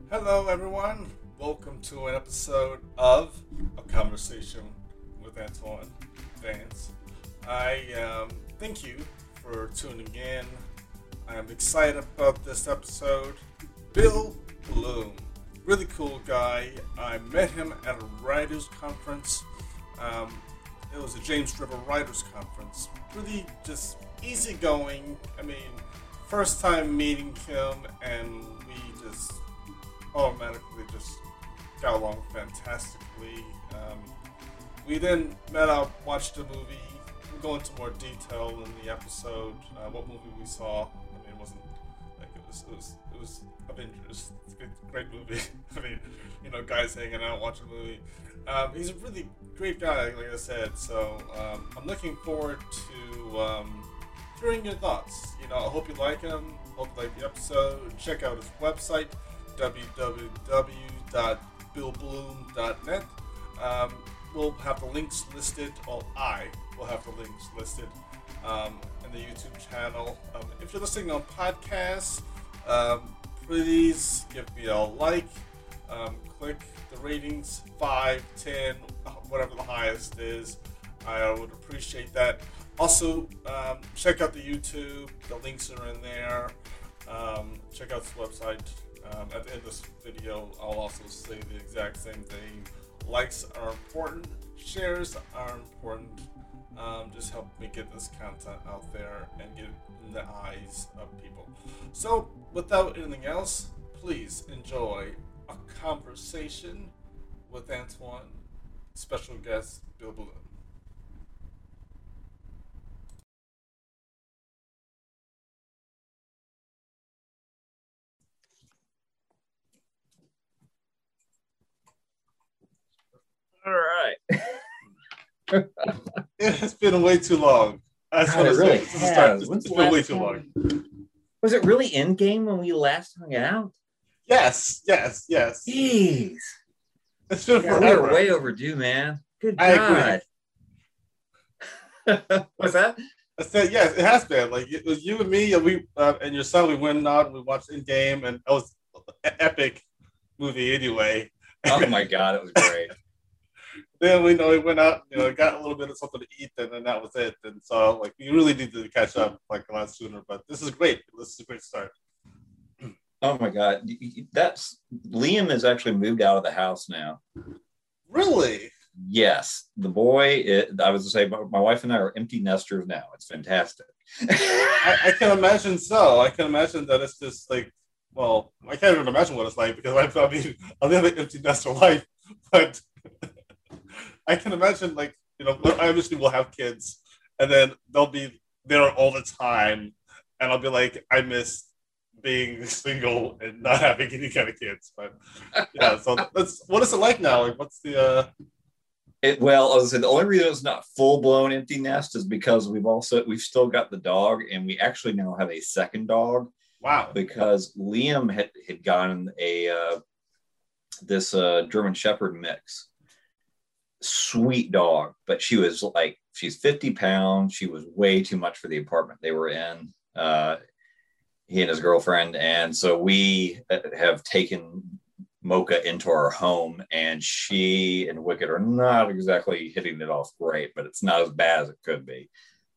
Hello, everyone. Welcome to an episode of A Conversation with Antoine Vance. I thank you for tuning in. I am excited about this episode. Bill Bloom, really cool guy. I met him at a writers' conference. It was a James River Writers' Conference. Really just easygoing. I mean, first time meeting him, and we just automatically just got along fantastically. We then met up, watched a movie. We'll go into more detail in the episode. What movie we saw? I mean, it wasn't like it was Avengers. It's a great movie. I mean, guys hanging out, watching a movie. He's a really great guy, like I said. So I'm looking forward to hearing your thoughts. I hope you like him. Hope you like the episode. Check out his website, www.billbloom.net. We'll have the links listed, I will have the links listed in the YouTube channel. If you're listening on podcasts, please give me a like, click the ratings, 5, 10, whatever the highest is. I would appreciate that. Also, check out the YouTube, the links are in there. Check out this website. At the end of this video, I'll also say the exact same thing. Likes are important, shares are important. Just help me get this content out there and get it in the eyes of people. So, without anything else, please enjoy A Conversation with Antoine, special guest Bill Bloom. All right. It's been way too long. That's God, what it really has. It's been way too long. Was it really Endgame when we last hung out? Yes. Jeez. It's been Yeah, we forever. were way overdue, man. Good I God. What's that? I said, yes, it has been. Like, it was you and me, and we and your son. We went out and we watched Endgame, and it was an epic movie anyway. Oh my God, it was great. Then we went out, got a little bit of something to eat, and then that was it. And so, like, we really need to catch up like a lot sooner. But this is great. This is a great start. Oh my God, Liam has actually moved out of the house now. Really? Yes, the boy. I was to say, my wife and I are empty nesters now. It's fantastic. I can imagine so. I can imagine that it's just like, well, I can't even imagine what it's like because I mean, I live an empty nester life, but I can imagine, like, obviously we'll have kids, and then they'll be there all the time, and I'll be like, I miss being single and not having any kind of kids. But yeah, so what is it like now? Like, what's the Well, as I said, the only reason it's not full blown empty nest is because we've still got the dog, and we actually now have a second dog. Wow. Because Liam had gotten this German Shepherd mix. Sweet dog, but she's 50 pounds. She was way too much for the apartment they were in, he and his girlfriend. And so we have taken Mocha into our home, and she and Wicked are not exactly hitting it off great, but it's not as bad as it could be.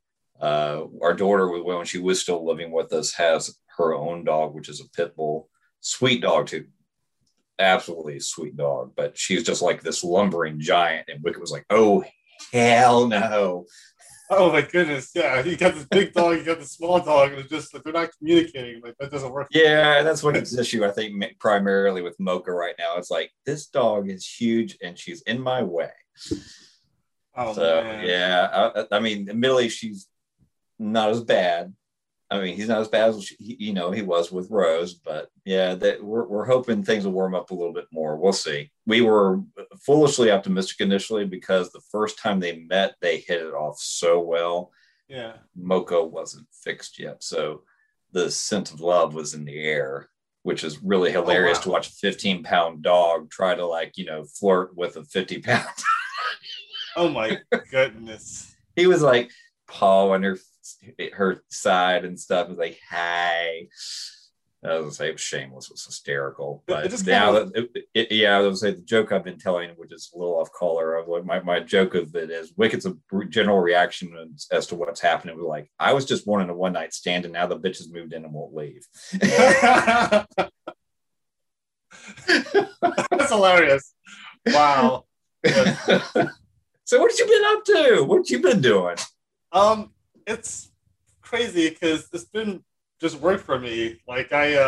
Our daughter, when she was still living with us, has her own dog, which is a pit bull. Sweet dog too. Absolutely sweet dog, but she's just like this lumbering giant, and Wicked was like, oh hell no. Oh my goodness, yeah, you got this big dog, you got the small dog, and it's just like they're not communicating. Like, that doesn't work. Yeah, that's what its issue, I think, primarily with Mocha right now. It's like, this dog is huge and she's in my way. Oh, so man. Yeah, I mean, admittedly, she's not as bad. I mean, he's not as bad as he was with Rose, but yeah, we're hoping things will warm up a little bit more. We'll see. We were foolishly optimistic initially because the first time they met, they hit it off so well. Yeah. Mocha wasn't fixed yet, so the sense of love was in the air, which is really hilarious to watch a 15-pound dog try to flirt with a 50-pound. Oh my goodness. He was like pawing her side and stuff. It was like, hi. I was gonna say Shameless was hysterical, It but just kind now of yeah, I was gonna say the joke I've been telling, which is a little off color, of like my joke of it is Wicket's a general reaction as to what's happening. We're like, I was just wanting a one night stand, and now the bitch has moved in and won't leave. that's hilarious. Wow. But, So what have you been up to? What have you been doing? it's crazy because it's been just work for me. Like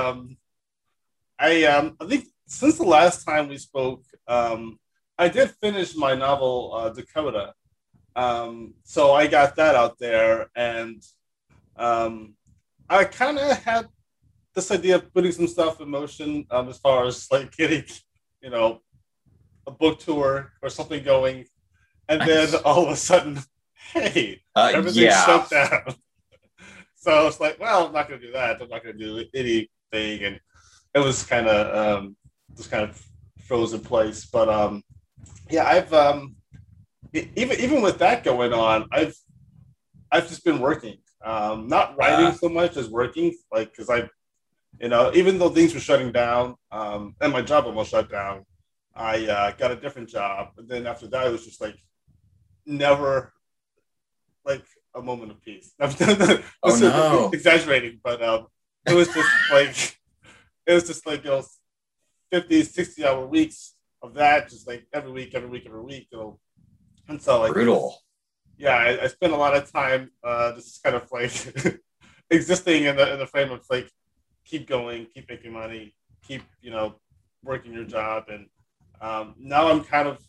I think since the last time we spoke, I did finish my novel Dakota. So I got that out there, and um, I kind of had this idea of putting some stuff in motion as far as like getting, you know, a book tour or something going, and then Nice. all of a sudden, hey, everything Yeah. shut down. So it's like, well, I'm not going to do that. I'm not going to do anything, and it was kind of just kind of froze in place. But yeah, I've even with that going on, I've just been working, not writing Uh, so much as working, like because I, even though things were shutting down, and my job almost shut down, I got a different job, and then after that, it was just like never like a moment of peace. oh This is no. exaggerating, but it was just like it was just like 50, 60 hour weeks of that, just like every week, every week, every week. And so like it was, Brutal. yeah, I spent a lot of time just kind of like existing in the frame of like keep going, keep making money, keep working your job, and now I'm kind of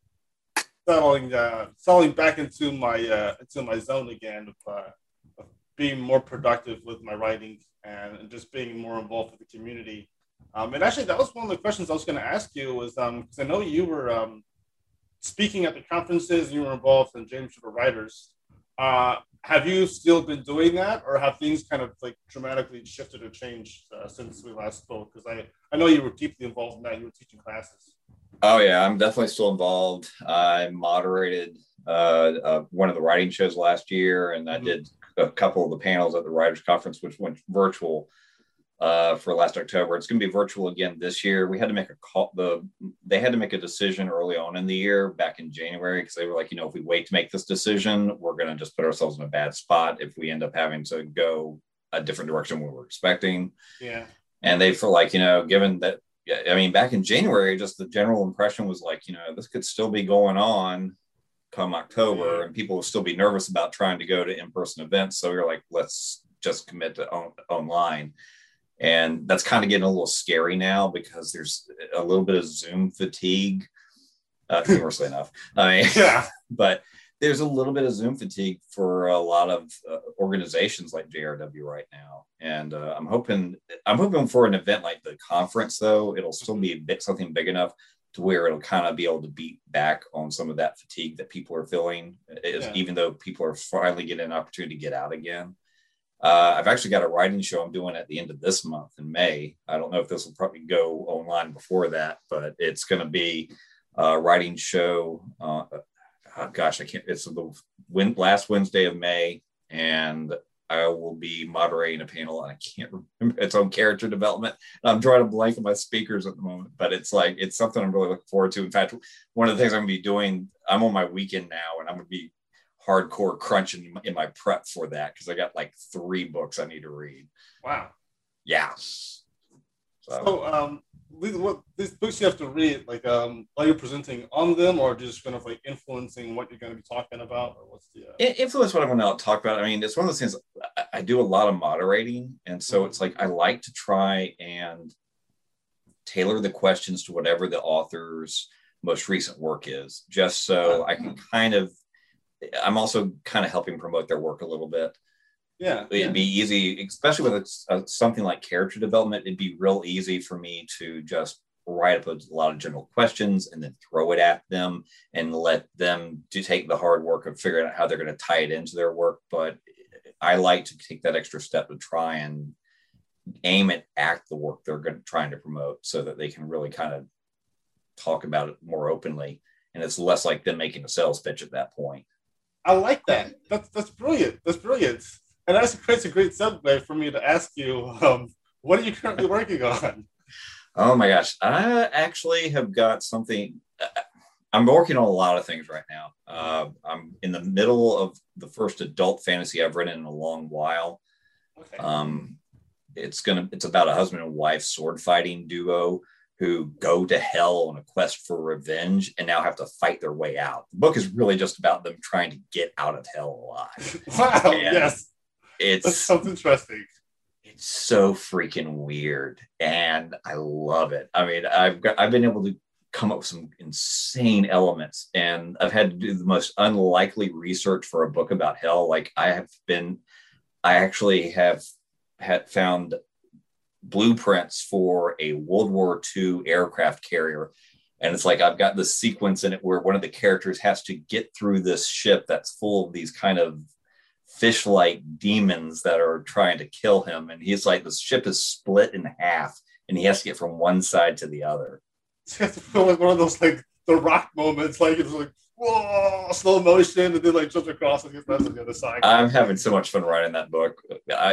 settling back into my zone again of being more productive with my writing and just being more involved with the community. And actually, that was one of the questions I was going to ask you was because I know you were speaking at the conferences and you were involved in James River Writers. Have you still been doing that, or have things kind of like dramatically shifted or changed since we last spoke? Because I know you were deeply involved in that. You were teaching classes. Oh yeah, I'm definitely still involved. I moderated one of the writing shows last year, and I Mm-hmm. did a couple of the panels at the Writers Conference, which went virtual for last October. It's going to be virtual again this year. We had to make a call. They had to make a decision early on in the year, back in January, because they were like, if we wait to make this decision, we're going to just put ourselves in a bad spot if we end up having to go a different direction than we were expecting. Yeah. And they feel like, given that, I mean, back in January, just the general impression was like, this could still be going on come October, and people will still be nervous about trying to go to in-person events. So you're like, let's just commit to online. And that's kind of getting a little scary now because there's a little bit of Zoom fatigue, humorously enough. I mean, Yeah. but there's a little bit of Zoom fatigue for a lot of organizations like JRW right now, and I'm hoping for an event like the conference, though it'll still be something big enough to where it'll kind of be able to beat back on some of that fatigue that people are feeling, even though people are finally getting an opportunity to get out again. I've actually got a writing show I'm doing at the end of this month in May. I don't know if this will probably go online before that, but it's going to be a writing show. Gosh, I can't. It's the last Wednesday of May, and I will be moderating a panel. And I can't remember. It's on character development. I'm drawing a blank on my speakers at the moment, but it's something I'm really looking forward to. In fact, one of the things I'm going to be doing, I'm on my weekend now, and I'm going to be hardcore crunching in my prep for that because I got like 3 books I need to read. Wow. Yeah. So what these books you have to read, like are you presenting on them, or just kind of like influencing what you're going to be talking about, or what's the influence what I'm going to talk about? I mean, it's one of those things. I do a lot of moderating, and so it's like I like to try and tailor the questions to whatever the author's most recent work is, just so I can I'm also kind of helping promote their work a little bit. Yeah. It'd be easy, especially with something like character development. It'd be real easy for me to just write up a lot of general questions and then throw it at them and let them take the hard work of figuring out how they're going to tie it into their work. But I like to take that extra step to try and aim at the work they're trying to promote, so that they can really kind of talk about it more openly, and it's less like them making a sales pitch at that point. I like that. That's brilliant. That's brilliant. And that creates a great segue for me to ask you, What are you currently working on? Oh my gosh. I actually have got something. I'm working on a lot of things right now. I'm in the middle of the first adult fantasy I've written in a long while. Okay. It's about a husband and wife sword fighting duo who go to hell on a quest for revenge and now have to fight their way out. The book is really just about them trying to get out of hell alive. Wow. And Yes. That it's sounds interesting. it's so freaking weird and I love it. I mean, I've been able to come up with some insane elements and I've had to do the most unlikely research for a book about hell. Like I actually have had found blueprints for a World War II aircraft carrier. And it's like I've got this sequence in it where one of the characters has to get through this ship that's full of these kind of fish-like demons that are trying to kill him. And he's like, the ship is split in half and he has to get from one side to the other. You have to feel like one of those like the Rock moments, like it's like whoa, slow motion, and then like jumps across and gets back to the other side. I'm having so much fun writing that book.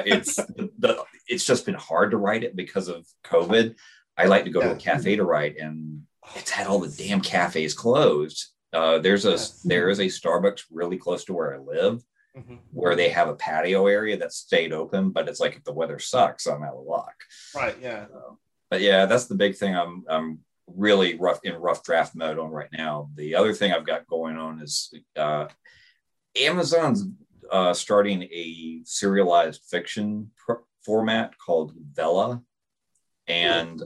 It's just been hard to write it because of COVID. I like to go to a cafe to write, and it's had all the damn cafes closed. There is a Starbucks really close to where I live, where they have a patio area that stayed open, but it's like if the weather sucks, I'm out of luck. Right. Yeah. But yeah, that's the big thing. I'm really rough draft mode on right now. The other thing I've got going on is Amazon's starting a serialized fiction format called Vella, and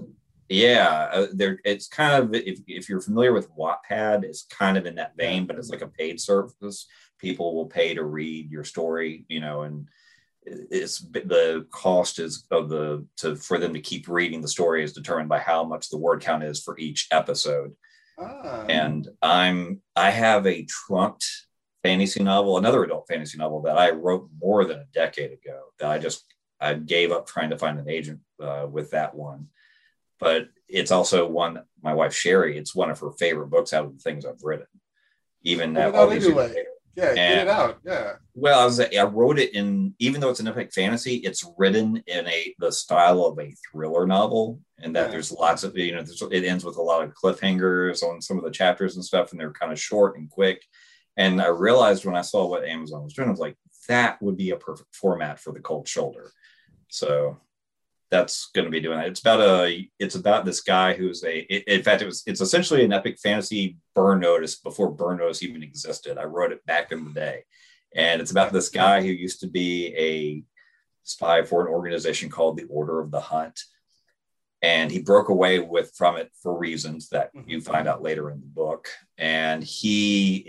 it's kind of, if you're familiar with Wattpad, it's kind of in that vein, but it's like a paid service. People will pay to read your story, and it's the cost is for them to keep reading the story is determined by how much the word count is for each episode. And I have a trunked fantasy novel, another adult fantasy novel that I wrote more than a decade ago that I gave up trying to find an agent with that one. But it's also one, my wife Sherry, it's one of her favorite books out of the things I've written. Even that get it out. Yeah. Well, I wrote it in, even though it's an epic fantasy, it's written in the style of a thriller novel, and that there's lots of, it ends with a lot of cliffhangers on some of the chapters and stuff, and they're kind of short and quick. And I realized when I saw what Amazon was doing, I was like, that would be a perfect format for the Cold Shoulder. So that's going to be doing that. It's about this guy who's it's essentially an epic fantasy Burn Notice before Burn Notice even existed. I wrote it back in the day, and it's about this guy who used to be a spy for an organization called the Order of the Hunt, and he broke away from it for reasons that you find out later in the book. And he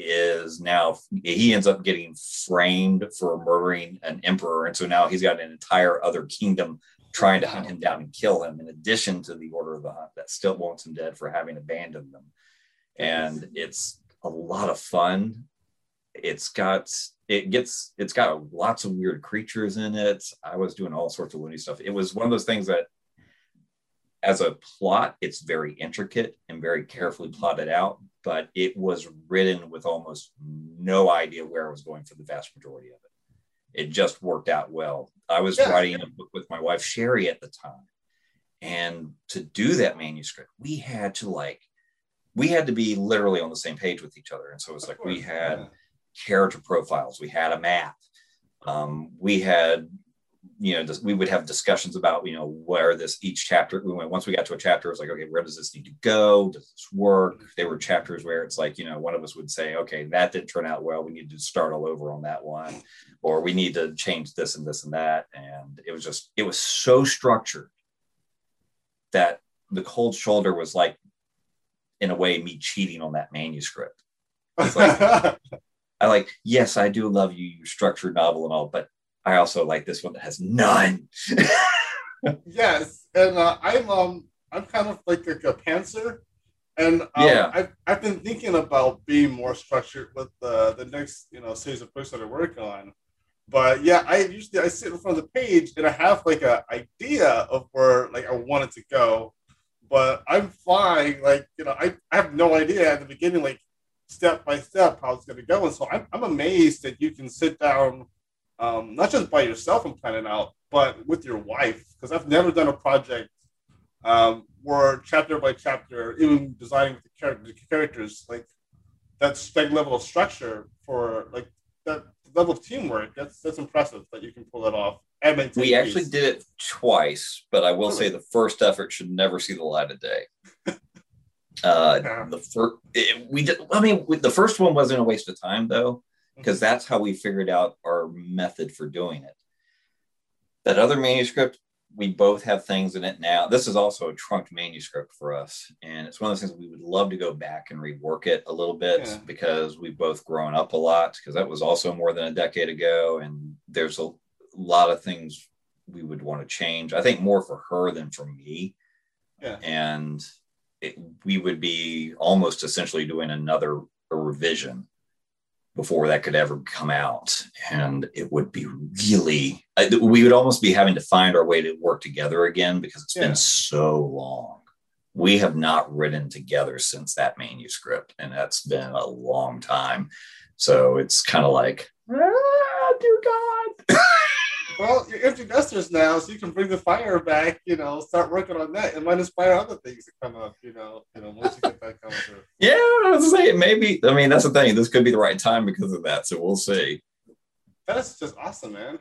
ends up getting framed for murdering an emperor, and so now he's got an entire other kingdom trying to hunt him down and kill him, in addition to the Order of the Hunt that still wants him dead for having abandoned them. And it's a lot of fun. It's got lots of weird creatures in it. I was doing all sorts of loony stuff. It was one of those things that, as a plot, it's very intricate and very carefully plotted out, but it was written with almost no idea where I was going for the vast majority of it. It just worked out well. I was writing a book with my wife Sherry at the time, and to do that manuscript, we had to be literally on the same page with each other. And so it's like we had character profiles, we had a map, we had, we would have discussions about, where each chapter, once we got to a chapter, it was like, okay, where does this need to go? Does this work? There were chapters where it's like, one of us would say, okay, that didn't turn out well, we need to start all over on that one, or we need to change this and this and that. And it was so structured that the Cold Shoulder was like, in a way, me cheating on that manuscript. It's like, yes, I do love your structured novel and all, but I also like this one that has none. Yes, and I'm kind of like a pantser, and I've been thinking about being more structured with the next series of books that I work on. But yeah, I sit in front of the page and I have like an idea of where like I want it to go, but I'm flying I have no idea at the beginning, like step by step, how it's going to go. And so I'm amazed that you can sit down not just by yourself and planning out, but with your wife. Because I've never done a project where chapter by chapter, even designing the characters, like that level of structure for like that level of teamwork. That's impressive that you can pull that off. And maintain We actually peace. did it twice, but I will say Really? the first effort should never see the light of day. Yeah. The first we did. I mean, the first one wasn't a waste of time though, because Mhm. that's how we figured out our method for doing it. That other manuscript, we both have things in it now. This is also a trunked manuscript for us, and it's one of those things we would love to go back and rework it a little bit Yeah. because we've both grown up a lot. Because that was also more than a decade ago, and there's a lot of things we would want to change. I think more for her than for me, Yeah. and we would be almost essentially doing another revision before that could ever come out. And it would be really, we would almost be having to find our way to work together again because it's Yeah. been so long. We have not written together since that manuscript, and that's been a long time. So it's kind of like, dear God. Well, you're empty nesters now, so you can bring the fire back. Start working on that. It might inspire other things to come up. Once you get that coming through. Yeah, I was saying maybe. I mean, that's the thing. This could be the right time because of that. So we'll see. That's just awesome, man.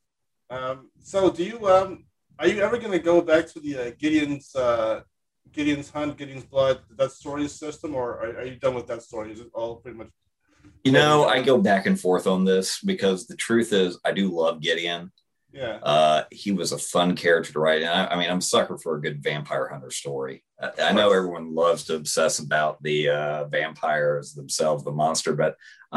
So do you are you ever gonna go back to the Gideon's Hunt, Gideon's Blood, that story system, or are you done with that story? Is it all pretty much? I go back and forth on this because the truth is, I do love Gideon. Yeah. He was a fun character to write. And I mean, I'm a sucker for a good vampire hunter story. I know everyone loves to obsess about the vampires themselves, the monster, but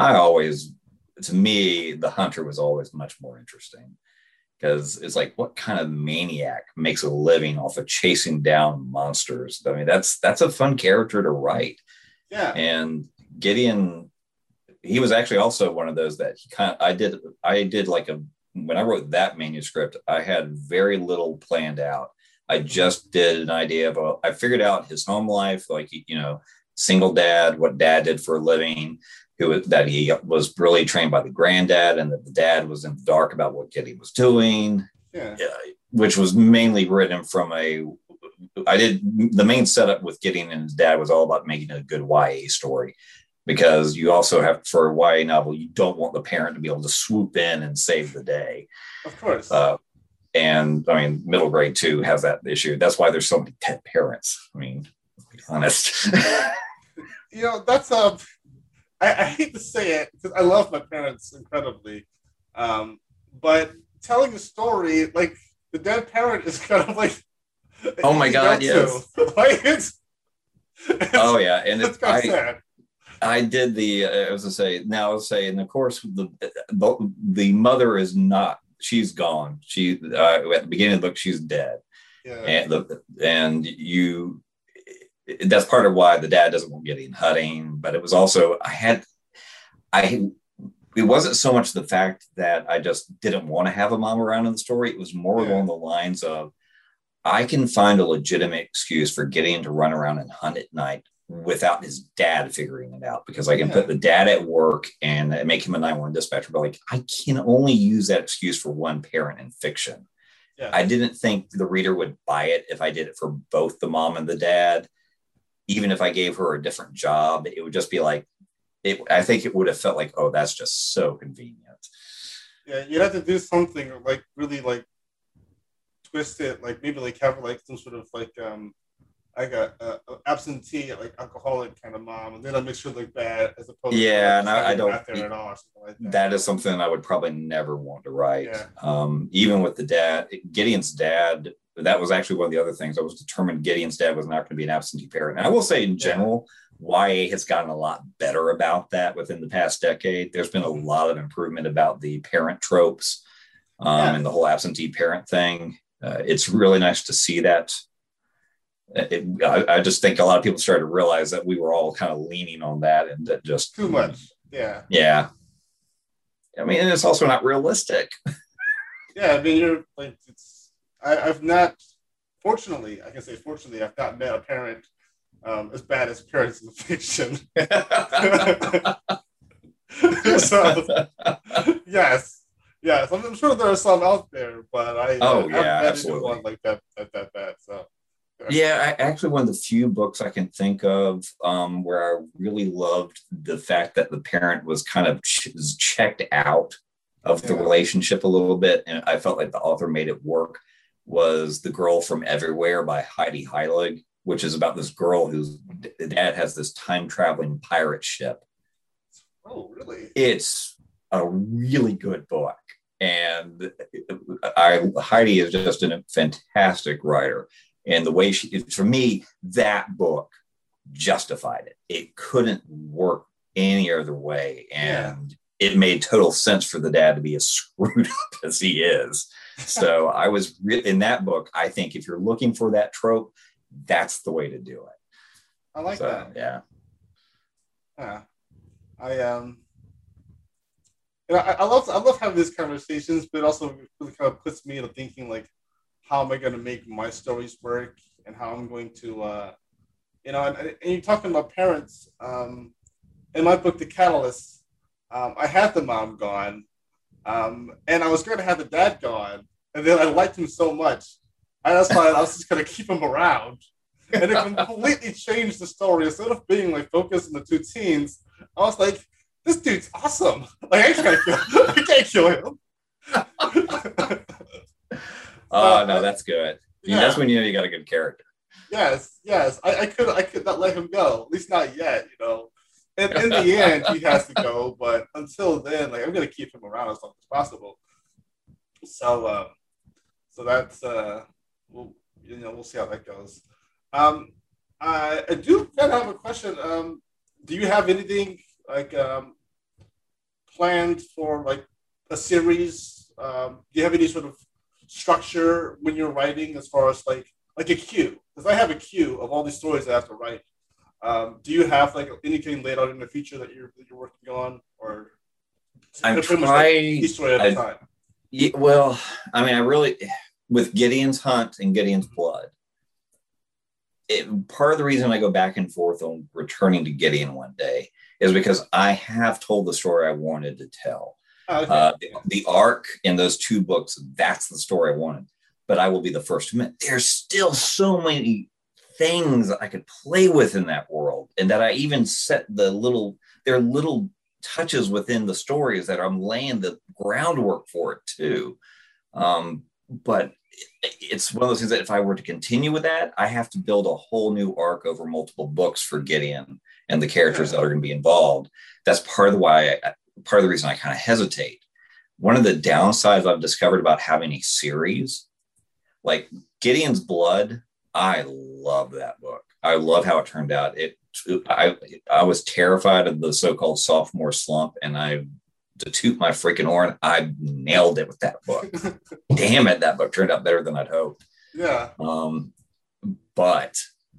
to me, the hunter was always much more interesting because it's like, what kind of maniac makes a living off of chasing down monsters? I mean, that's a fun character to write. Yeah. And Gideon, he was actually also one of those that I did like when I wrote that manuscript, I had very little planned out. I just did an idea of, I figured out his home life, like, single dad, what dad did for a living, that he was really trained by the granddad, and that the dad was in the dark about what Gideon was doing, Yeah. which was mainly written from the main setup with Gideon and his dad was all about making a good YA story. Because you also have, for a YA novel, you don't want the parent to be able to swoop in and save the day. Of course. And I mean, middle grade too has that issue. That's why there's so many pet parents. I mean, to be honest. That's I hate to say it because I love my parents incredibly, but telling a story like the dead parent is kind of like. Oh my God! Yes. Like oh yeah, and it's kind of sad. I did I was to say, and of course, the mother is not, she's gone. She, at the beginning of the book, she's dead. Yeah. And that's part of why the dad doesn't want Gideon hunting, but it was also, it wasn't so much the fact that I just didn't want to have a mom around in the story. It was more along the lines of, I can find a legitimate excuse for Gideon to run around and hunt at night without his dad figuring it out, because I can put the dad at work and make him a 911 dispatcher, but like, I can only use that excuse for one parent in fiction. Yeah. I didn't think the reader would buy it if I did it for both the mom and the dad. Even if I gave her a different job, it would just be like, I think it would have felt like, oh, that's just so convenient. Yeah, you'd have to do something like really like twist it, like maybe like have like some sort of like a absentee, like alcoholic kind of mom, and then I make sure look bad as opposed to and I don't there at all, like that is something I would probably never want to write. Even with the dad, Gideon's dad, that was actually one of the other things. I was determined Gideon's dad was not going to be an absentee parent. And I will say in general, YA has gotten a lot better about that within the past decade. There's been a lot of improvement about the parent tropes and the whole absentee parent thing. It's really nice to see that. I just think a lot of people started to realize that we were all kind of leaning on that, and that just too much. Yeah. I mean, and it's also not realistic. Yeah, I mean, you're like, I've not, fortunately, I can say fortunately, I've not met a parent as bad as parents in fiction. So, yes, Yeah, so I'm sure there are some out there, but Oh I haven't yeah, read into one absolutely. like that bad. So yeah. Yeah, actually, one of the few books I can think of where I really loved the fact that the parent was kind of checked out of the Yeah. relationship a little bit, and I felt like the author made it work. Was The Girl from Everywhere by Heidi Heilig, which is about this girl whose dad has this time traveling pirate ship. Oh, really? It's a really good book, and Heidi is just a fantastic writer. And the way for me, that book justified it. It couldn't work any other way. Yeah. And it made total sense for the dad to be as screwed up as he is. So I was in that book. I think if you're looking for that trope, that's the way to do it. I like So, that. yeah. Yeah. I I love having these conversations, but it also really kind of puts me into thinking like, how am I going to make my stories work, and how I'm going to, and you're talking about parents. In my book, The Catalyst, I had the mom gone, and I was going to have the dad gone, and then I liked him so much, and that's why I was just going to keep him around, and it completely changed the story. Instead of being like focused on the two teens, I was like, this dude's awesome. Like I can't kill him. Oh, no, that's good. That's Yeah, when you know you got a good character. yes. I could not let him go. At least not yet. And in the end, he has to go. But until then, like I'm gonna keep him around as long as possible. So, so that's we'll we'll see how that goes. Um, I do kind of have a question. Do you have anything like planned for like a series? Do you have any sort of structure when you're writing as far as like a queue? Because I have a queue of all these stories I have to write. Do you have like anything laid out in the future that you're working on, or I'm pretty much like trying. each story at a time? Yeah, well, I mean, I really, with Gideon's Hunt and Gideon's Blood, part of the reason I go back and forth on returning to Gideon one day is because I have told the story I wanted to tell. Oh, okay. The arc in those two books, that's the story I wanted. But I will be the first to admit there's still so many things I could play with in that world, and that I even set there are little touches within the stories that I'm laying the groundwork for it too. But it's one of those things that if I were to continue with that, I have to build a whole new arc over multiple books for Gideon and the characters Yeah. that are going to be involved. That's part of the reason I kind of hesitate. One of the downsides I've discovered about having a series like Gideon's Blood, I love that book. I love how it turned out. I was terrified of the so-called sophomore slump, and to toot my freaking horn, I nailed it with that book. Damn it, that book turned out better than I'd hoped. Yeah. But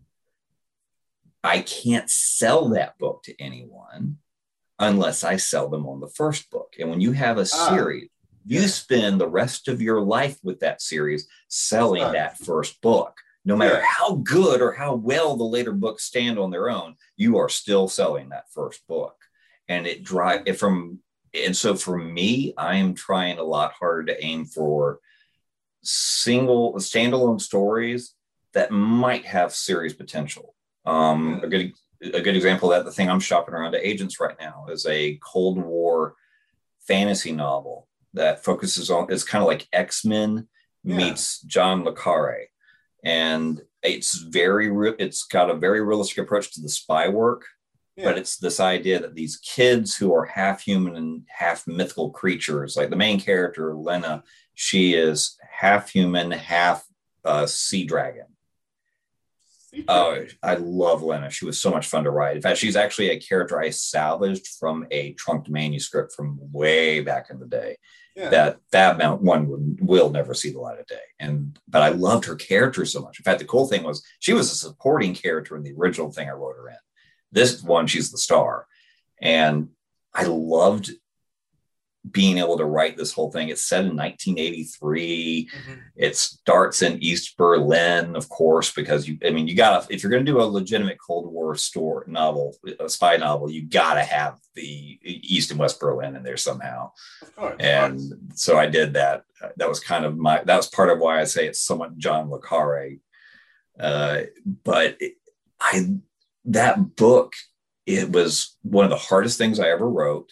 I can't sell that book to anyone unless I sell them on the first book. And when you have a series, you spend the rest of your life with that series selling that first book. No matter how good or how well the later books stand on their own, you are still selling that first book. And it drives it from. And so for me, I am trying a lot harder to aim for single standalone stories that might have series potential. A good example of that, the thing I'm shopping around to agents right now, is a Cold War fantasy novel that focuses on, it's kind of like X-Men meets John le Carre. And it's got a very realistic approach to the spy work, but it's this idea that these kids who are half human and half mythical creatures, like the main character, Lena, she is half human, half sea dragon. Oh, I love Lena. She was so much fun to write. In fact, she's actually a character I salvaged from a trunked manuscript from way back in the day. That one will never see the light of day. But I loved her character so much. In fact, the cool thing was she was a supporting character in the original thing I wrote her in. This one, she's the star. And I loved being able to write this whole thing. It's set in 1983. Mm-hmm. It starts in East Berlin, of course, because you gotta, if you're going to do a legitimate Cold War novel, a spy novel, you gotta have the East and West Berlin in there somehow. Of course. And so I did that. That was kind of that was part of why I say it's somewhat John le Carre. But that book, it was one of the hardest things I ever wrote.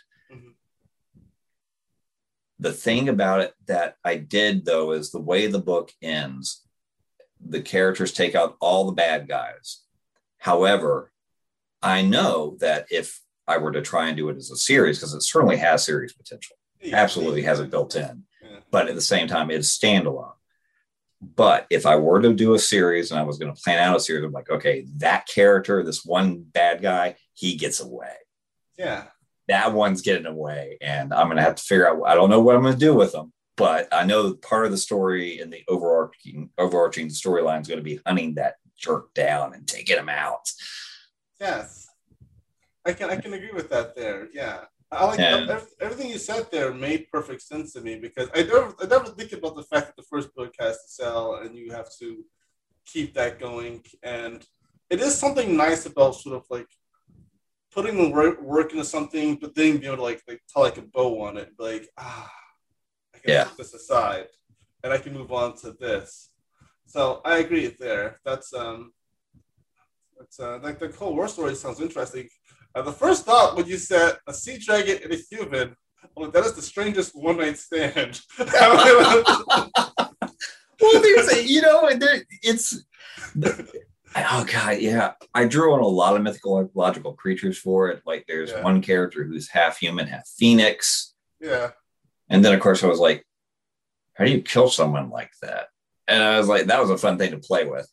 The thing about it that I did, though, is the way the book ends, the characters take out all the bad guys. However, I know that if I were to try and do it as a series, because it certainly has series potential, absolutely has it built in, but at the same time, it's standalone. But if I were to do a series and I was going to plan out a series, I'm like, okay, that character, this one bad guy, he gets away. Yeah. That one's getting away, and I'm going to have to figure out, I don't know what I'm going to do with them, but I know part of the story and the overarching storyline is going to be hunting that jerk down and taking him out. Yes. I can agree with that there. Yeah. I like everything you said there made perfect sense to me, because I never think about the fact that the first book has to sell and you have to keep that going. And it is something nice about sort of like putting the work into something, but then being able to like tie like a bow on it, like, I can put this aside and I can move on to this. So I agree there. That's like the whole war story sounds interesting. The first thought when you said a sea dragon and a human, that is the strangest one night stand. Well, it's. Oh God, yeah. I drew on a lot of mythological creatures for it. Like there's one character who's half human, half phoenix. Yeah. And then of course I was like, how do you kill someone like that? And I was like, that was a fun thing to play with.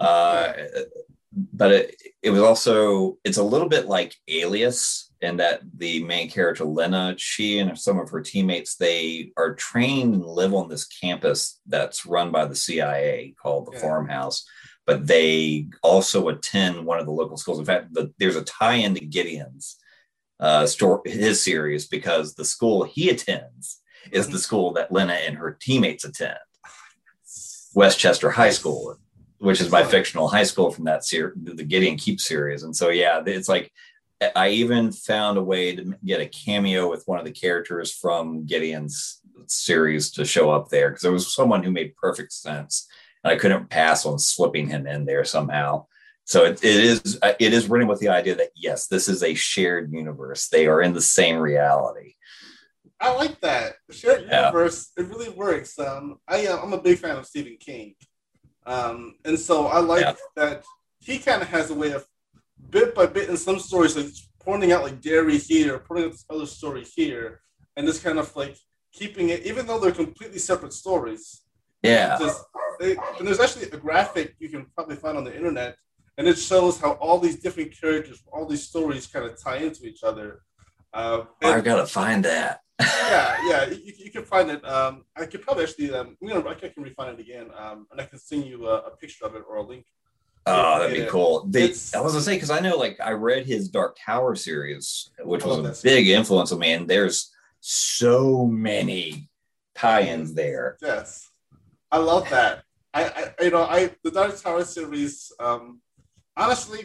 But it was also, it's a little bit like Alias in that the main character, Lena, she and some of her teammates, they are trained and live on this campus that's run by the CIA called the Farmhouse. But they also attend one of the local schools. In fact, there's a tie-in to Gideon's his series, because the school he attends is the school that Lena and her teammates attend, Westchester High School, which is my fictional high school from that series, the Gideon Keep series. And so, yeah, it's like I even found a way to get a cameo with one of the characters from Gideon's series to show up there, because there was someone who made perfect sense. I couldn't pass on slipping him in there somehow. So it is running with the idea that, yes, this is a shared universe. They are in the same reality. I like that. The shared universe, it really works. I'm a big fan of Stephen King. And so I like that he kind of has a way of bit by bit in some stories, like pointing out like Derry here, pointing out this other story here, and just kind of like keeping it, even though they're completely separate stories. Yeah. And there's actually a graphic you can probably find on the internet, and it shows how all these different characters, all these stories kind of tie into each other. I've got to find that. You can find it. I could probably actually, I can refine it again, and I can send you a picture of it or a link. Oh, that'd be cool. I was gonna say, because I know, like, I read his Dark Tower series, which was a big influence on me, and there's so many tie-ins there. Yes, I love that. The Dark Tower series, honestly,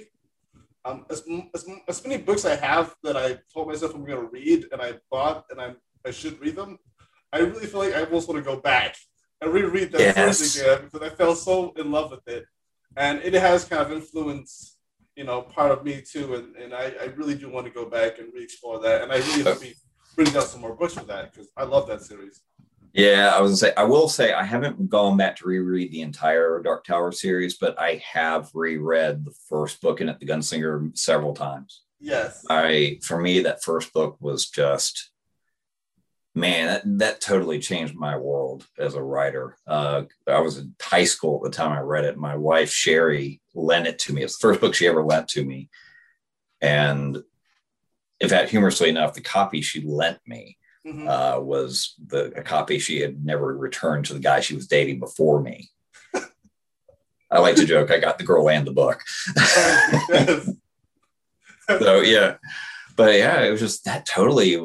as many books I have that I told myself I'm going to read and I bought and I should read them, I really feel like I almost want to go back and reread that series again, because I fell so in love with it. And it has kind of influenced, part of me too. And I really do want to go back and re-explore that. And I really hope he brings out some more books for that, because I love that series. Yeah, I will say I haven't gone back to reread the entire Dark Tower series, but I have reread the first book in it, The Gunslinger, several times. Yes. For me, that first book was just, man, that totally changed my world as a writer. I was in high school at the time I read it. My wife, Sherry, lent it to me. It's the first book she ever lent to me. And in fact, humorously enough, the copy she lent me was a copy she had never returned to the guy she was dating before me. I like to joke, I got the girl and the book. So, yeah. But yeah, it was just, that totally was,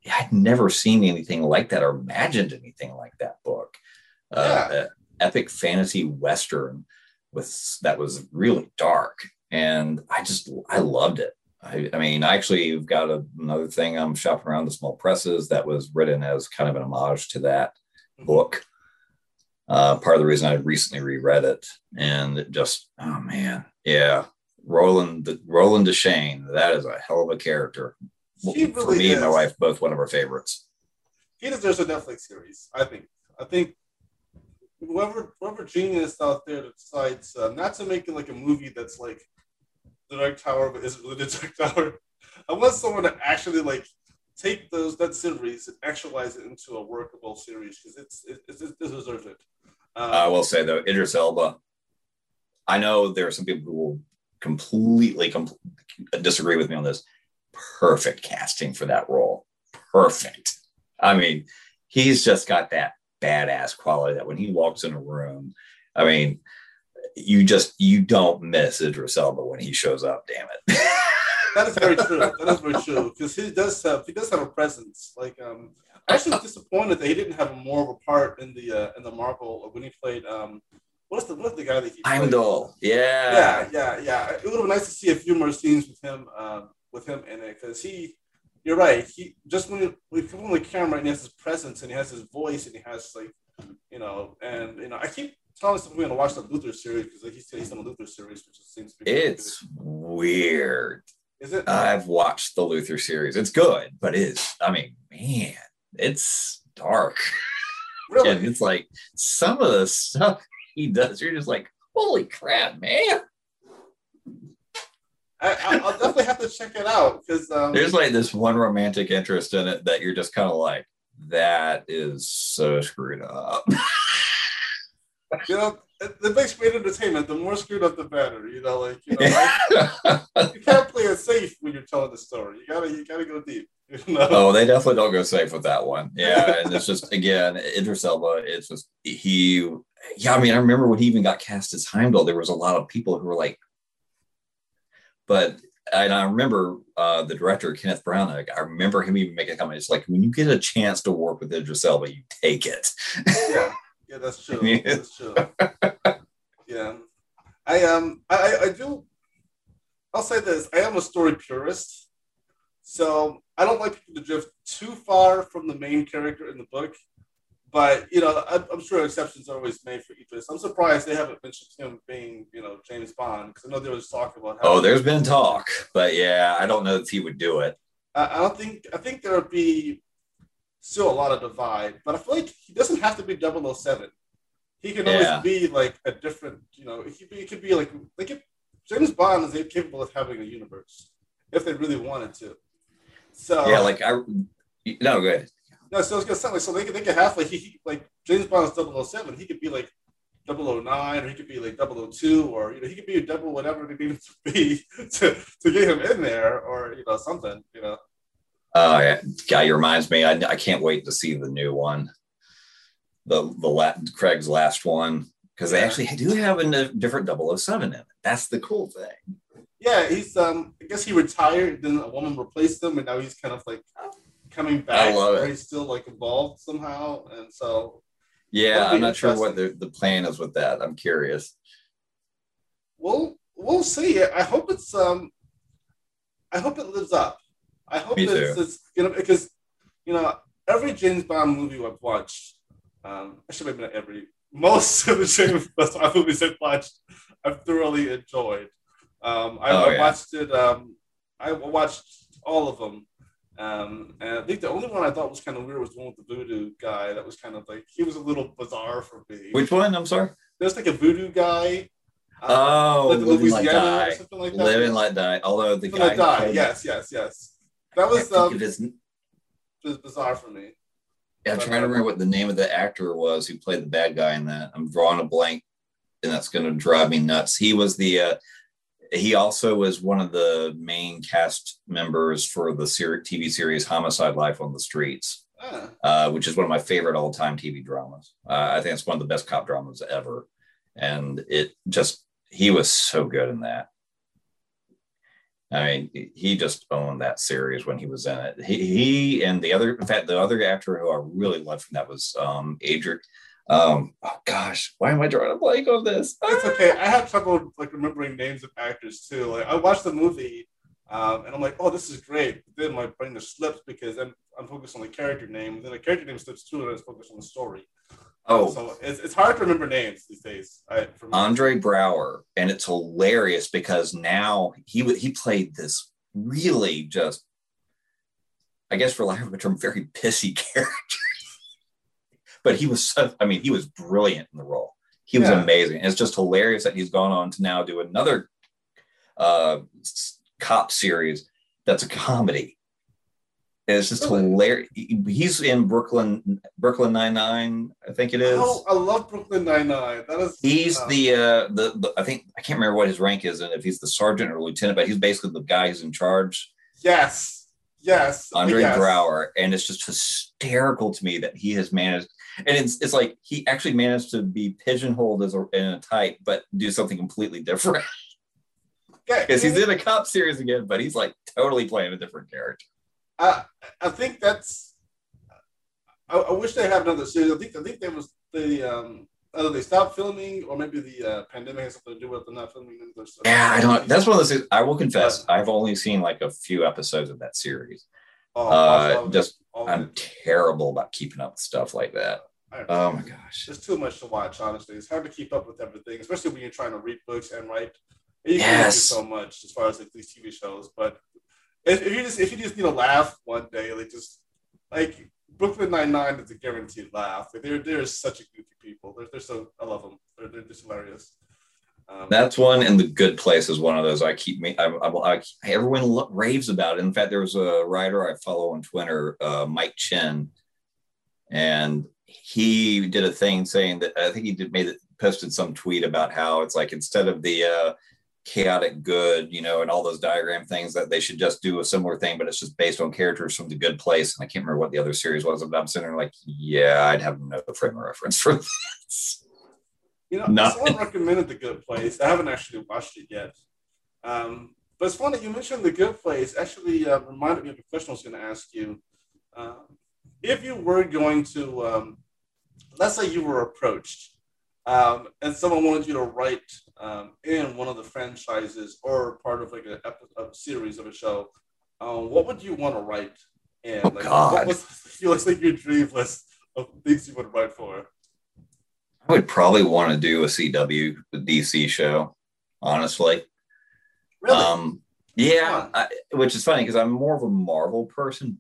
I'd never seen anything like that or imagined anything like that book. Yeah. Epic fantasy Western that was really dark. And I loved it. I mean, I actually got another thing I'm shopping around the small presses that was written as kind of an homage to that book. Part of the reason I recently reread it, and it just, oh man, yeah, Roland Deschain, that is a hell of a character. He really For me is. and my wife, both one of our favorites. He deserves a Netflix series. I think whoever genius out there that decides not to make it like a movie that's like the Dark Tower, but isn't really the Dark Tower. I want someone to actually like take that series and actualize it into a workable series because it deserves it. I will say though, Idris Elba. I know there are some people who will completely disagree with me on this. Perfect casting for that role. Perfect. I mean, he's just got that badass quality that when he walks in a room, I mean, you don't miss Idris Elba when he shows up. Damn it. That is very true. That is very true because he does have a presence. Like, I actually was disappointed that he didn't have more of a part in the Marvel when he played. What's the guy that he played? Heimdall. Yeah. It would have been nice to see a few more scenes with him in it because you're right. He just when we come on the camera and he has his presence and he has his voice and he has like, I keep telling myself we're going to watch the Luther series because like he's on the Luther series, which just seems to be it's weird. Is it? I've watched the Luther series. It's good, but man, it's dark. Really? And it's like some of the stuff he does, you're just like, holy crap, man. I'll definitely have to check it out because there's like this one romantic interest in it that you're just kind of like, that is so screwed up. It makes great entertainment. The more screwed up, the better. You can't play it safe when you're telling the story. You gotta go deep. Oh, they definitely don't go safe with that one. Yeah, and it's just again, Idris Elba. It's just I mean, I remember when he even got cast as Heimdall, there was a lot of people who were like, and I remember the director Kenneth Branagh. I remember him even making a comment. It's like when you get a chance to work with Idris Elba, you take it. Yeah, that's true. That's true. Yeah, I do. I'll say this: I am a story purist, so I don't like people to drift too far from the main character in the book. But I'm sure exceptions are always made for Idris. I'm surprised they haven't mentioned him being, James Bond because I know there was talk about. There's been talk, but yeah, I don't know if he would do it. I think there would be still a lot of divide, but I feel like he doesn't have to be 007. He can always be like a different, it could be like if James Bond is capable of having a universe if they really wanted to. So yeah, no, go ahead. No, so I was gonna say so they could have like James Bond is 007. He could be like 009, or he could be like 002, or he could be a double whatever it needed to be to get him in there, or something. Yeah, guy reminds me. I can't wait to see the new one, the Craig's last one, because they actually do have a different 007 in it. That's the cool thing. Yeah, he's I guess he retired, then a woman replaced him, and now he's kind of like coming back. Where he's still like involved somehow, and so. Yeah, I'm not sure what the plan is with that. I'm curious. We'll see. I hope it's I hope it lives up. I hope it's because every James Bond movie I've watched, actually maybe not every, most of the James Bond movies I've watched, I've thoroughly enjoyed. I watched it. I watched all of them. And I think the only one I thought was kind of weird was the one with the voodoo guy. That was kind of like, he was a little bizarre for me. Which one? I'm sorry. There's like a voodoo guy. Live and Let Die. Or something like that. Live and Let Die. Although the guy. Yes. That was it was bizarre for me. Yeah, I'm trying to remember what the name of the actor was who played the bad guy in that. I'm drawing a blank, and that's going to drive me nuts. He was he also was one of the main cast members for the TV series Homicide: Life on the Streets, which is one of my favorite all-time TV dramas. I think it's one of the best cop dramas ever. And he was so good in that. I mean, he just owned that series when he was in it. He and the other, in fact, the other actor who I really loved from that was Adric. Oh gosh, why am I drawing a blank on this? It's okay. I have trouble like remembering names of actors too. Like I watched the movie, and I'm like, oh, this is great. But then my brain just slips because I'm focused on the character name. And then the character name slips too, and I was focused on the story. So it's hard to remember names these days. Andre Braugher, and it's hilarious because now he played this really just, I guess for lack of a term, very pissy character. But he was he was brilliant in the role. He was amazing. And it's just hilarious that he's gone on to now do another cop series that's a comedy. And it's just hilarious. He's in Brooklyn Nine-Nine, I think it is. Oh, I love Brooklyn Nine-Nine. He's the I think, I can't remember what his rank is, and if he's the sergeant or lieutenant, but he's basically the guy who's in charge. Yes. Andre Braugher, and it's just hysterical to me that he has managed, and it's like he actually managed to be pigeonholed in a type, but do something completely different. Because he's in a cop series again, but he's like totally playing a different character. I think that's. I wish they had another series. I think there was either they stopped filming or maybe the pandemic has something to do with them not filming another. Yeah, I don't. That's one of those things. I will confess, I've only seen like a few episodes of that series. I'm terrible about keeping up with stuff like that. Oh my gosh, there's too much to watch. Honestly, it's hard to keep up with everything, especially when you're trying to read books and write. You can do so much as far as like these TV shows, but if you just need a laugh one day, like Brooklyn Nine-Nine is a guaranteed laugh. Like they're such a goofy people. They're so, I love them. They're just hilarious. That's one, and The Good Place is one of those everyone raves about it. In fact, there was a writer I follow on Twitter, Mike Chen, and he did a thing saying that I think he posted some tweet about how it's like instead of the chaotic good, and all those diagram things, that they should just do a similar thing, but it's just based on characters from The Good Place. And I can't remember what the other series was, but I'm sitting there like, yeah, I'd have no frame of reference for this. Someone recommended The Good Place. I haven't actually watched it yet. But it's funny you mentioned The Good Place. Actually, reminded me of a question I was going to ask you. If you were going to, let's say you were approached, and someone wanted you to write in one of the franchises or part of like a series of a show, what would you want to write in? God. What feels like your dream list of things you would write for? I would probably want to do a CW DC show, honestly. Really? Which is funny because I'm more of a Marvel person,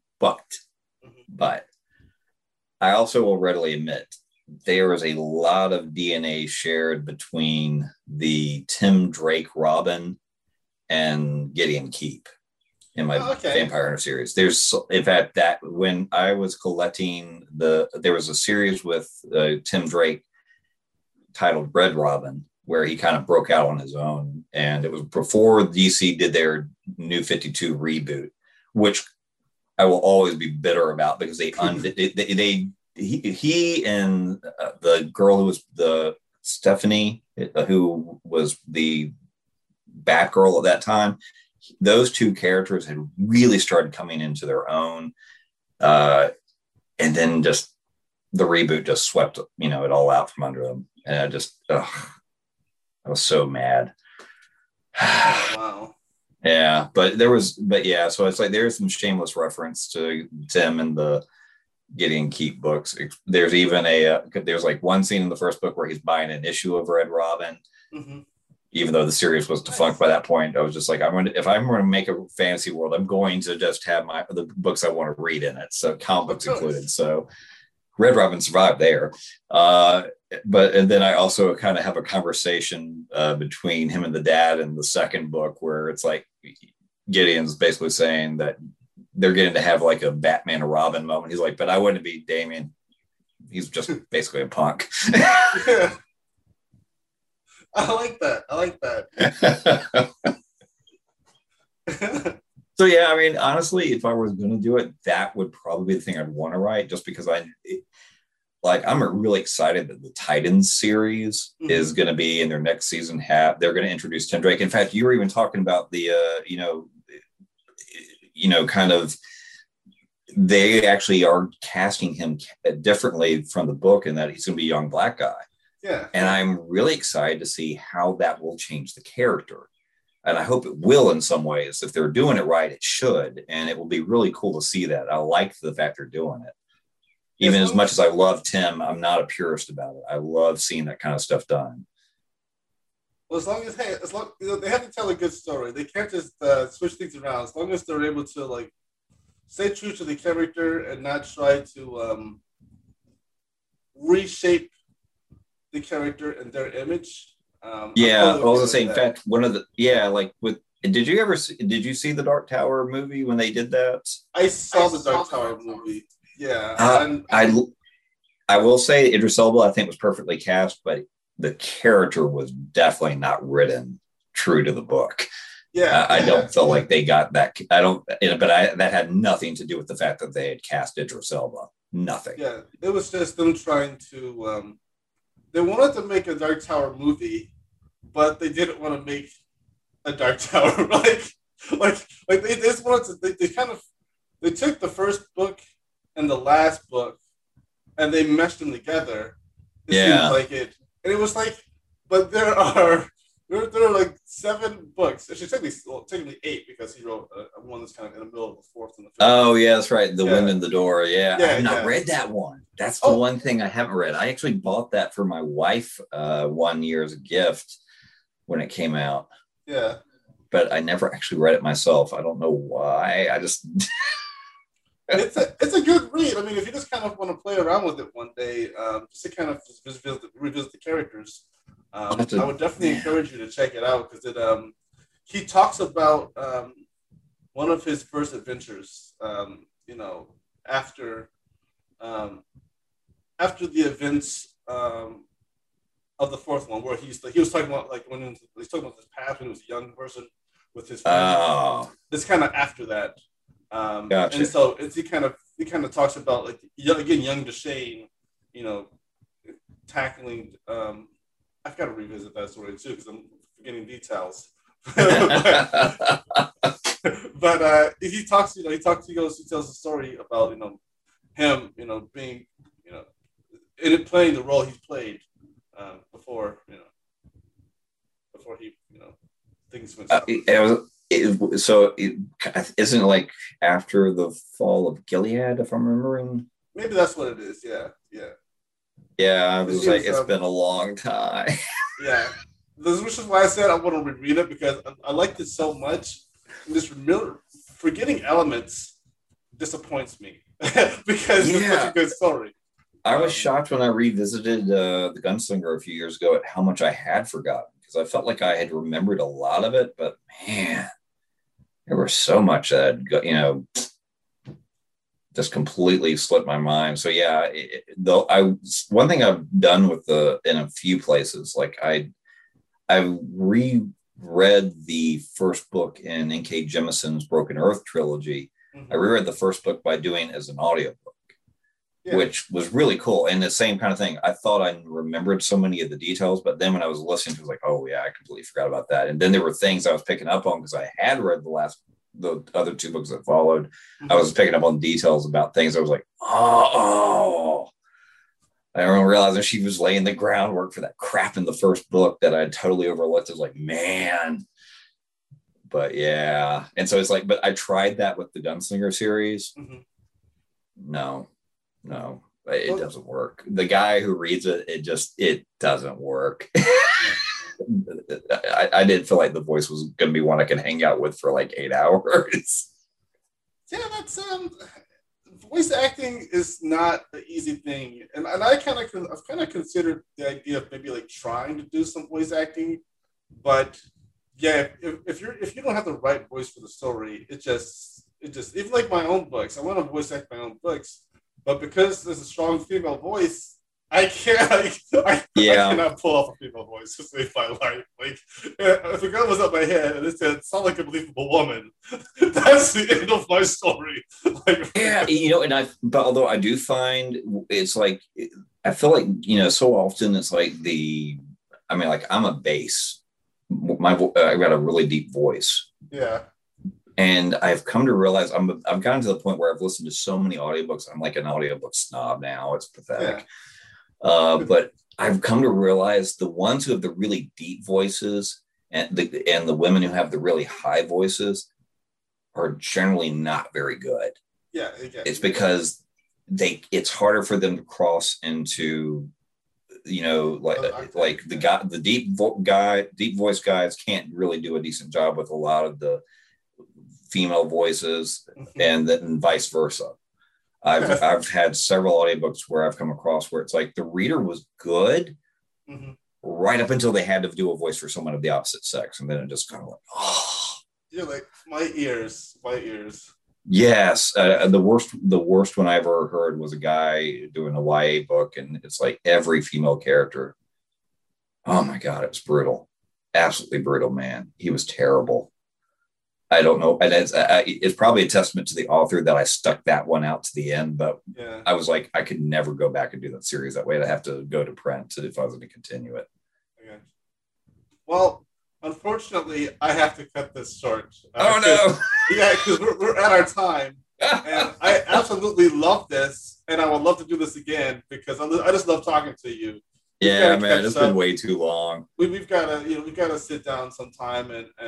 but I also will readily admit there is a lot of DNA shared between the Tim Drake Robin and Gideon Keep in my Vampire Hunter series. There's, in fact, that when I was collecting there was a series with Tim Drake titled Red Robin, where he kind of broke out on his own. And it was before DC did their New 52 reboot, which I will always be bitter about because he and the girl who was the Stephanie, who was the Batgirl at that time, those two characters had really started coming into their own. And then just the reboot just swept, it all out from under them. And I was so mad. Oh, wow. Yeah, so it's like there's some shameless reference to Tim and the Gideon Keep books. There's even there's like one scene in the first book where he's buying an issue of Red Robin. Mm-hmm. Even though the series was defunct by that point, I was just like, if I'm going to make a fantasy world, I'm going to just have the books I want to read in it. So comic books included. So Red Robin survived there. And then I also kind of have a conversation between him and the dad in the second book where it's like Gideon's basically saying that they're getting to have like a Batman and Robin moment. He's like, but I wouldn't be Damian. He's just basically a punk. Yeah. I like that. So yeah, I mean, honestly, if I was going to do it, that would probably be the thing I'd want to write, just because I'm really excited that the Titans series is going to be in their next season. They're going to introduce Tim Drake. In fact, you were even talking about the kind of, they actually are casting him differently from the book in that he's going to be a young black guy. Yeah. And I'm really excited to see how that will change the character. And I hope it will in some ways. If they're doing it right, it should. And it will be really cool to see that. I like the fact they're doing it. Even as much as I love Tim, I'm not a purist about it. I love seeing that kind of stuff done. Well, as long as they have to tell a good story. They can't just switch things around. As long as they're able to like stay true to the character and not try to reshape the character and their image. Yeah, I was gonna say. In fact, did you see the Dark Tower movie when they did that? I saw the Dark Tower movie. Yeah, I will say Idris Elba, I think, was perfectly cast, but the character was definitely not written true to the book. Yeah, I don't feel like they got that. That had nothing to do with the fact that they had cast Idris Elba. Nothing. Yeah, it was just them trying to. They wanted to make a Dark Tower movie, but they didn't want to make a Dark Tower. They just wanted to. They took the first book and the last book, and they meshed them together. It seems like it, and it was like, but there are like 7 books. Actually, technically 8 because he wrote one that's kind of in the middle of the fourth and the fifth. Oh yeah, that's right. The Wind in the Door. Yeah, I have not read that one. That's the one thing I haven't read. I actually bought that for my wife 1 year as a gift when it came out. Yeah, but I never actually read it myself. I don't know why. I just. It's a good read. I mean, if you just kind of want to play around with it one day, just to kind of revisit the characters, I would definitely encourage you to check it out because he talks about one of his first adventures. After the events of the fourth one, where he was talking about like when he's talking about his past when he was a young person with his family. Oh. It's kind of after that. Gotcha. And so he kind of talks about like young Deshane, tackling. I've got to revisit that story too because I'm forgetting details. but he talks, he tells the story about him, being in playing the role he's played before he things went south. Isn't it like after the fall of Gilead, if I'm remembering? Maybe that's what it is. Yeah. I was like, it's been a long time. Yeah, which is why I said I want to reread it because I liked it so much. And just forgetting elements disappoints me because it's such a good story. I was shocked when I revisited The Gunslinger a few years ago at how much I had forgotten because I felt like I had remembered a lot of it, but man. There was so much that, just completely slipped my mind. So yeah, one thing I've done in a few places, like I reread the first book in N.K. Jemison's Broken Earth trilogy. Mm-hmm. I reread the first book by doing it as an audiobook, which was really cool. And the same kind of thing. I thought I remembered so many of the details, but then when I was listening to it, I was like, oh yeah, I completely forgot about that. And then there were things I was picking up on because I had read the other 2 books that followed. Mm-hmm. I was picking up on details about things. I was like, oh. I remember realizing she was laying the groundwork for that crap in the first book that I had totally overlooked. I was like, man. But yeah. And so it's like, but I tried that with the Gunslinger series. Mm-hmm. No, it doesn't work. The guy who reads it, it doesn't work. I did feel like the voice was going to be one I could hang out with for like 8 hours. Yeah, that's voice acting is not an easy thing, and I've kind of considered the idea of maybe like trying to do some voice acting, but yeah, if you don't have the right voice for the story, it just even like my own books. I want to voice act my own books, but because there's a strong female voice, I cannot pull off a female voice to save my life. Like, if a gun was up my head and it said, sound like a believable woman, that's the end of my story. Like, yeah, but although I do find it's like, I feel like, so often it's like I'm a bass. I got a really deep voice. Yeah. And I've come to realize I've gotten to the point where I've listened to so many audiobooks. I'm like an audiobook snob now. It's pathetic. But I've come to realize the ones who have the really deep voices and the women who have the really high voices are generally not very good. Yeah. It's because it's harder for them to cross into, like the deep voice guys can't really do a decent job with a lot of the female voices, and then vice versa. I've had several audiobooks where I've come across where it's like the reader was good right up until they had to do a voice for someone of the opposite sex, and then it just kind of like, oh, you're like my ears. Yes, the worst one I ever heard was a guy doing a YA book, and it's like every female character. Oh my God, it was brutal, absolutely brutal, man. He was terrible. I don't know, and it's probably a testament to the author that I stuck that one out to the end. But I was like, I could never go back and do that series that way. I'd have to go to print if I was going to continue it. Okay. Well, unfortunately, I have to cut this short. Oh no! Yeah, because we're at our time, and I absolutely love this, and I would love to do this again because I just love talking to you. Yeah, man, it's been way too long. We've got to sit down sometime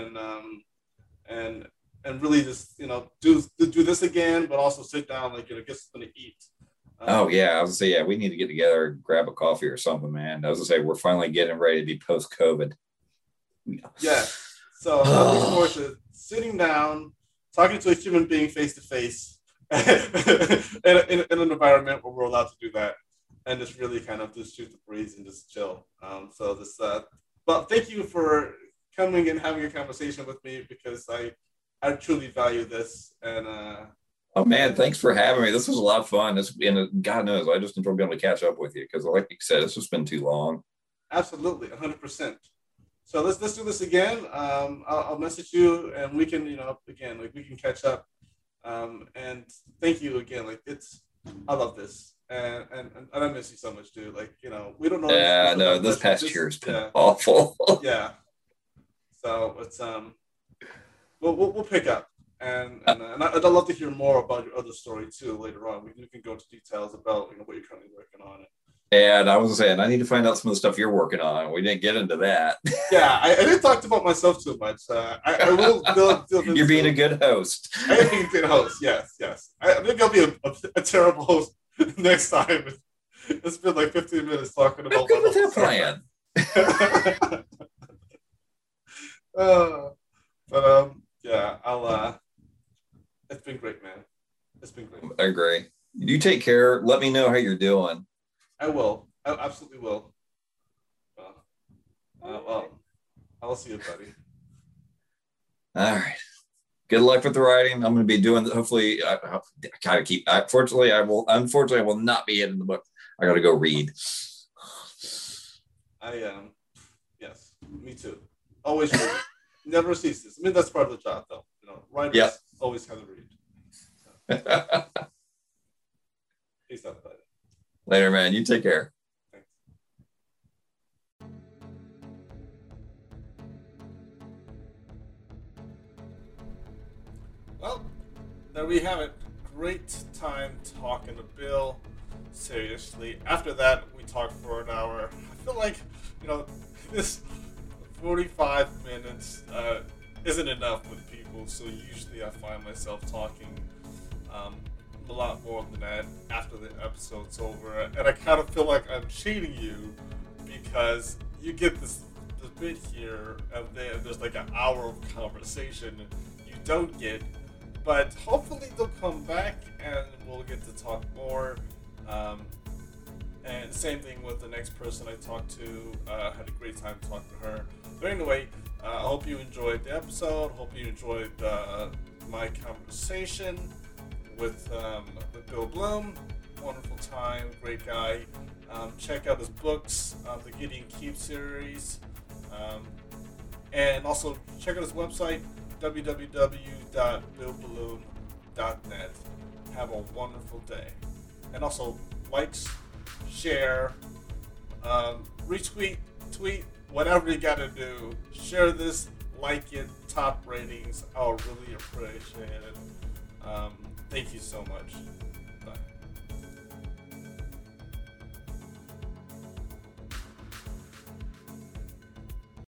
and really just do this again, but also sit down get something to eat. Oh yeah, I was gonna say we need to get together, grab a coffee or something, man. I was gonna say we're finally getting ready to be post-COVID. Yeah, so I'm looking forward to sitting down, talking to a human being face to face, in an environment where we're allowed to do that, and just really kind of just shoot the breeze and just chill. But thank you for coming and having a conversation with me because I truly value this. And oh man, thanks for having me. This was a lot of fun. And God knows, I just enjoyed being able to catch up with you because, like you said, it's just been too long. Absolutely, 100%. So let's do this again. I'll message you, and we can again we can catch up. And thank you again. I love this. And I miss you so much, dude. We don't know. Yeah, no, this past year has been awful. Yeah. So it's we'll pick up, and I'd love to hear more about your other story too later on. We can go into details about what you're currently working on. And I was saying I need to find out some of the stuff you're working on. We didn't get into that. Yeah, I didn't talk about myself too much. I will. You're being a good host. I am being a good host. Yes. Maybe I'll be a terrible host next time. It's been like 15 minutes talking about. Good with that plan. I'll. It's been great, man. It's been great. I agree. You take care. Let me know how you're doing. I will. I absolutely will. Well, I'll see you, buddy. All right. Good luck with the writing. I'm going to be doing. Hopefully, I gotta keep. Unfortunately, I will not be in the book. I got to go read. Yes, me too. Always read. Never ceases. I mean, that's part of the job, though. Writers always have to read. So. Peace out, buddy. Later, man. You take care. Thanks. Well, there we have it. Great time talking to Bill. Seriously. After that, we talked for an hour. I feel like, this 45 minutes isn't enough with people, so usually I find myself talking a lot more than that after the episode's over, and I kind of feel like I'm cheating you because you get this bit here and then there's like an hour of conversation you don't get, but hopefully they'll come back and we'll get to talk more. And same thing with the next person I talked to. Had a great time talking to her. But anyway, I hope you enjoyed the episode. Hope you enjoyed my conversation with Bill Bloom. Wonderful time, great guy. Check out his books, the Gideon Keep series, and also check out his website, www.billbloom.net. Have a wonderful day, and also likes, share, retweet, tweet, whatever you gotta do. Share this, might get top ratings, I'll really appreciate it. Thank you so much.